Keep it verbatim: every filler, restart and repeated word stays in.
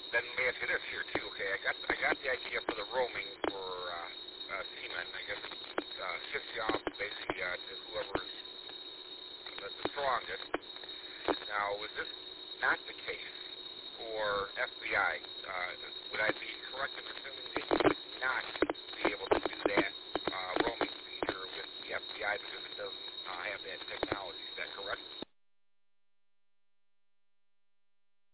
then let me ask you this here too. Okay, I got I got the idea for the roaming for uh, uh, seamen. I guess uh, shifts you off basically uh, to whoever's uh, the strongest. Now, is this not the case for F B I? Uh, would I be correct in assuming that you would not be able to do that uh, roaming feature with the F B I because it doesn't uh, have that technology? Is that correct?